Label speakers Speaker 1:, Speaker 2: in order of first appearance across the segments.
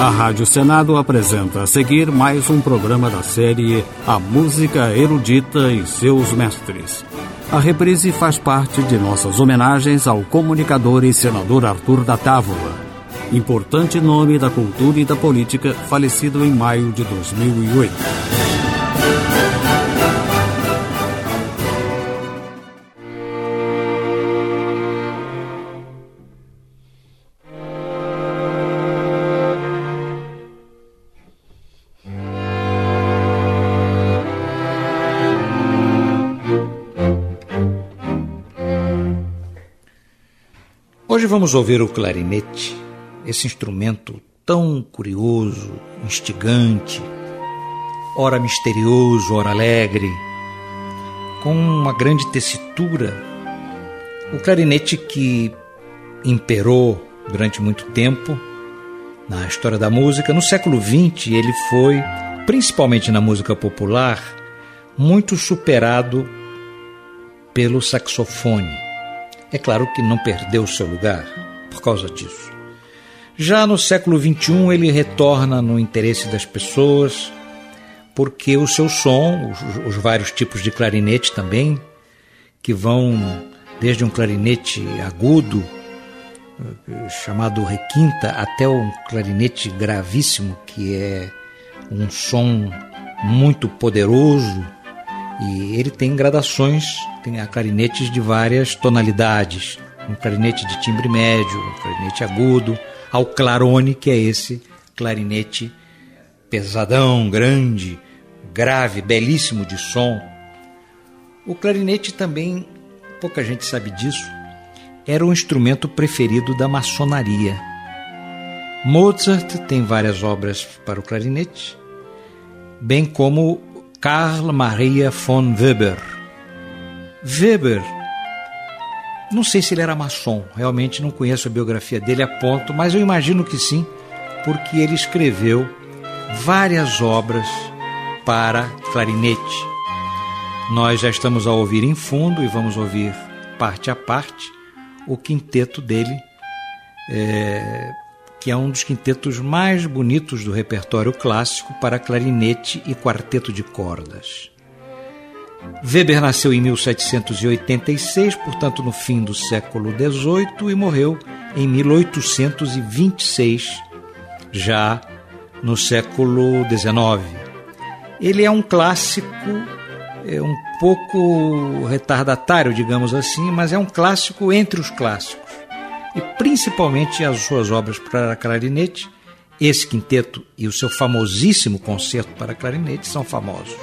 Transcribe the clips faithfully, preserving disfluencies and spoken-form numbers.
Speaker 1: A Rádio Senado apresenta a seguir mais um programa da série A Música Erudita e Seus Mestres. A reprise faz parte de nossas homenagens ao comunicador e senador Arthur da Távola, importante nome da cultura e da política, falecido em maio de dois mil e oito.
Speaker 2: Hoje vamos ouvir o clarinete, esse instrumento tão curioso, instigante, ora misterioso, ora alegre, com uma grande tessitura. O clarinete que imperou durante muito tempo na história da música. No século vinte ele foi, principalmente na música popular, muito superado pelo saxofone. É claro que não perdeu seu lugar por causa disso. Já no século vinte e um ele retorna no interesse das pessoas, porque o seu som, os, os vários tipos de clarinete também, que vão desde um clarinete agudo, chamado requinta, até um clarinete gravíssimo, que é um som muito poderoso. E ele tem gradações, tem clarinetes de várias tonalidades, um clarinete de timbre médio, um clarinete agudo, ao clarone, que é esse clarinete pesadão, grande, grave, belíssimo de som. O clarinete também, pouca gente sabe disso, era o instrumento preferido da maçonaria. Mozart tem várias obras para o clarinete, bem como Carl Maria von Weber. Weber, não sei se ele era maçom, realmente não conheço a biografia dele a ponto, mas eu imagino que sim, porque ele escreveu várias obras para clarinete. Nós já estamos a ouvir em fundo e vamos ouvir parte a parte o quinteto dele, é, que é um dos quintetos mais bonitos do repertório clássico para clarinete e quarteto de cordas. Weber nasceu em mil setecentos e oitenta e seis, portanto no fim do século dezoito, e morreu em mil oitocentos e vinte e seis, já no século dezenove. Ele é um clássico, é um pouco retardatário, digamos assim, mas é um clássico entre os clássicos. E principalmente as suas obras para clarinete, esse quinteto e o seu famosíssimo concerto para clarinete são famosos.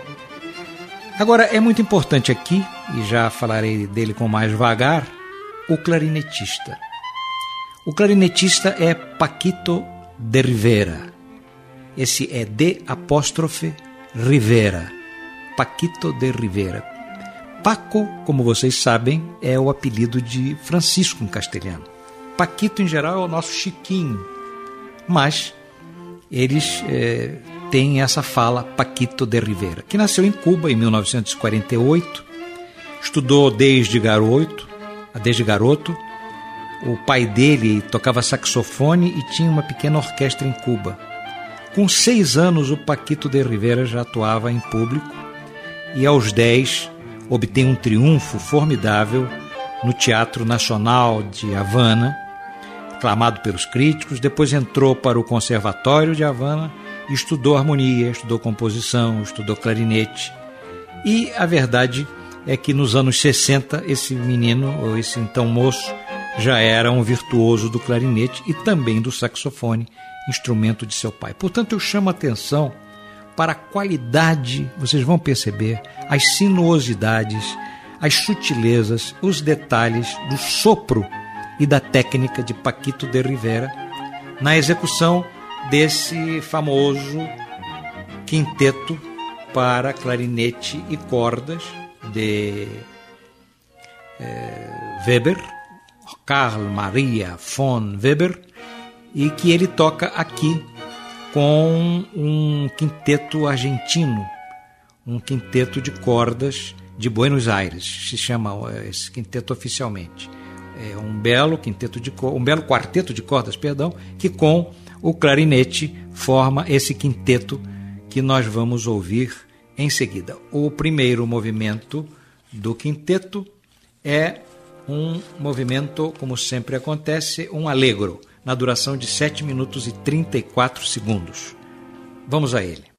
Speaker 2: Agora, é muito importante aqui, e já falarei dele com mais vagar, o clarinetista. O clarinetista é Paquito de Rivera. Esse é de apóstrofe Rivera. Paquito de Rivera. Paco, como vocês sabem, é o apelido de Francisco em castelhano. Paquito, em geral, é o nosso Chiquinho. Mas eles é, têm essa fala, Paquito de Rivera, que nasceu em Cuba em mil novecentos e quarenta e oito, estudou desde garoto, desde garoto. O pai dele tocava saxofone e tinha uma pequena orquestra em Cuba. Com seis anos, o Paquito de Rivera já atuava em público e aos dez obtém um triunfo formidável no Teatro Nacional de Havana, aclamado pelos críticos. Depois entrou para o Conservatório de Havana e estudou harmonia, estudou composição, estudou clarinete. E a verdade é que nos anos sessenta esse menino, ou esse então moço, já era um virtuoso do clarinete e também do saxofone, instrumento de seu pai. Portanto, eu chamo a atenção para a qualidade, vocês vão perceber, as sinuosidades, as sutilezas, os detalhes do sopro e da técnica de Paquito de Rivera na execução desse famoso quinteto para clarinete e cordas de eh, Weber, Carl Maria von Weber, e que ele toca aqui com um quinteto argentino, um quinteto de cordas de Buenos Aires, se chama esse quinteto oficialmente. É um belo quinteto de um belo quarteto de cordas, perdão, que com O clarinete forma esse quinteto que nós vamos ouvir em seguida. O primeiro movimento do quinteto é um movimento, como sempre acontece, um allegro, na duração de sete minutos e trinta e quatro segundos. Vamos a ele.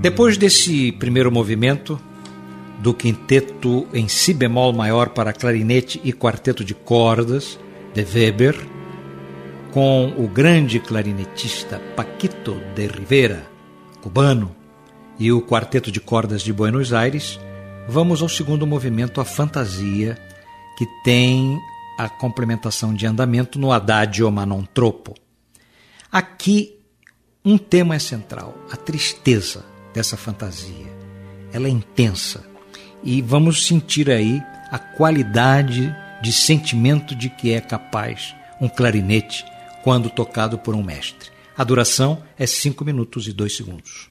Speaker 2: Depois desse primeiro movimento do quinteto em si bemol maior para clarinete e quarteto de cordas de Weber, com o grande clarinetista Paquito de Rivera, cubano, e o quarteto de cordas de Buenos Aires, vamos ao segundo movimento, a fantasia, que tem a complementação de andamento no Adagio ma non troppo. Aqui um tema é central, a tristeza dessa fantasia. Ela é intensa e vamos sentir aí a qualidade de sentimento de que é capaz um clarinete quando tocado por um mestre. A duração é cinco minutos e dois segundos.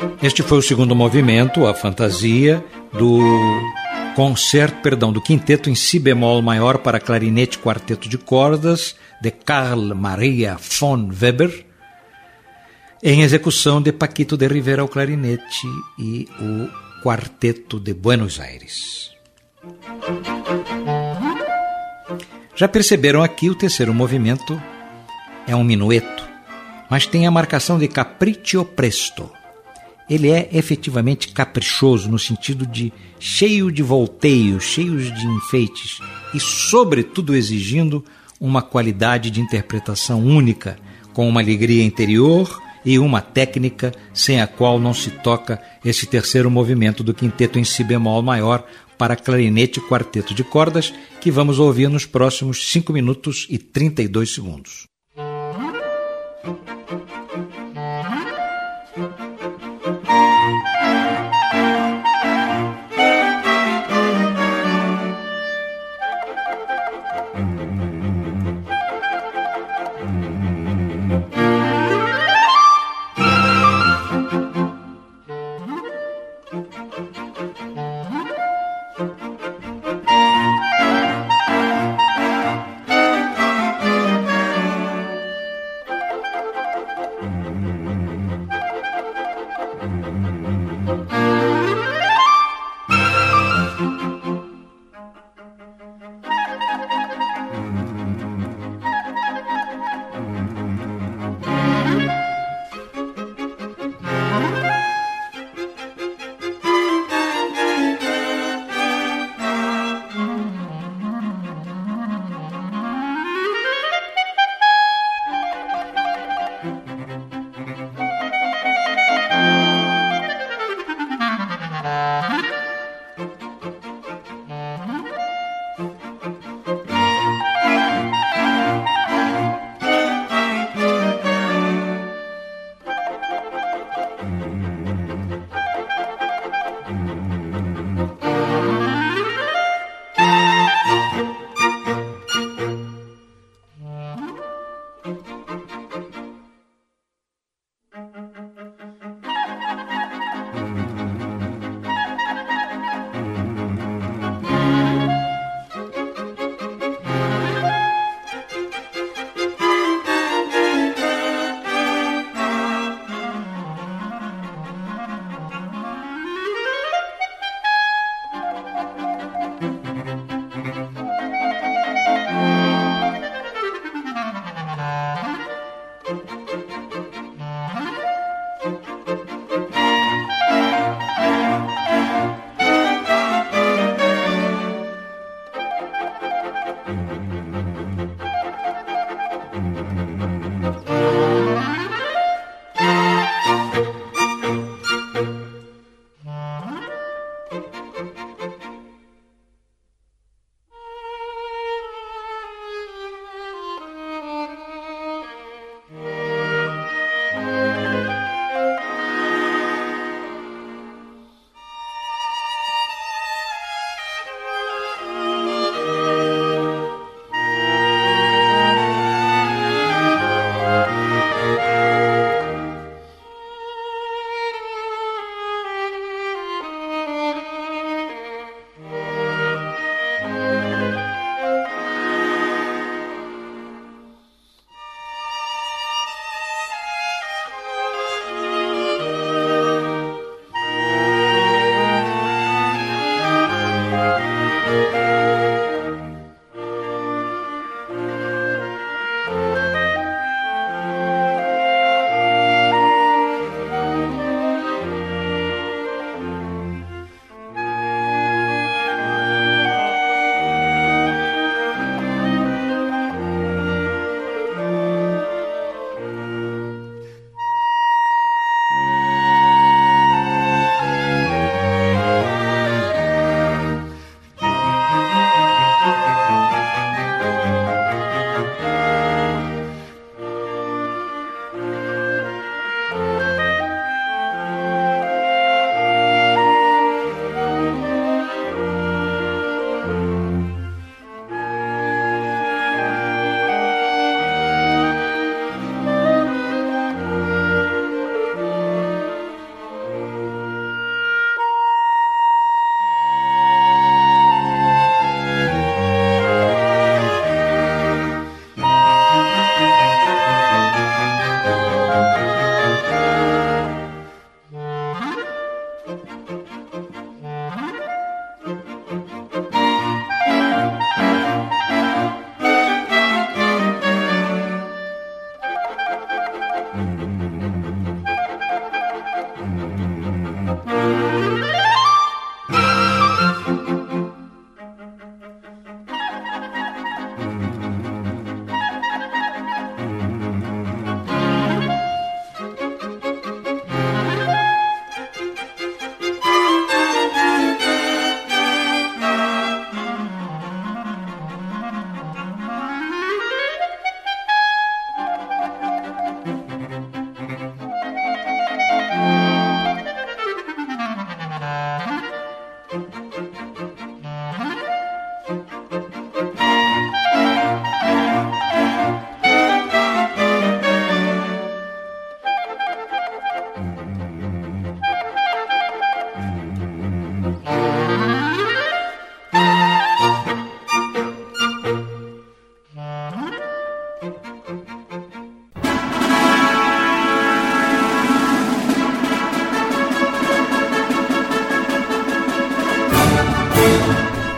Speaker 2: Este foi o segundo movimento, a fantasia, do concerto, perdão, do quinteto em si bemol maior para clarinete e quarteto de cordas, de Carl Maria von Weber, em execução de Paquito de Rivera ao clarinete e o Quarteto de Buenos Aires. Já perceberam aqui, o terceiro movimento é um minueto, mas tem a marcação de capriccio presto. Ele é efetivamente caprichoso no sentido de cheio de volteios, cheios de enfeites e, sobretudo, exigindo uma qualidade de interpretação única, com uma alegria interior e uma técnica sem a qual não se toca esse terceiro movimento do quinteto em si bemol maior para clarinete e quarteto de cordas, que vamos ouvir nos próximos cinco minutos e trinta e dois segundos.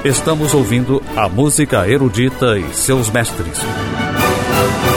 Speaker 1: Estamos ouvindo a música erudita e seus mestres.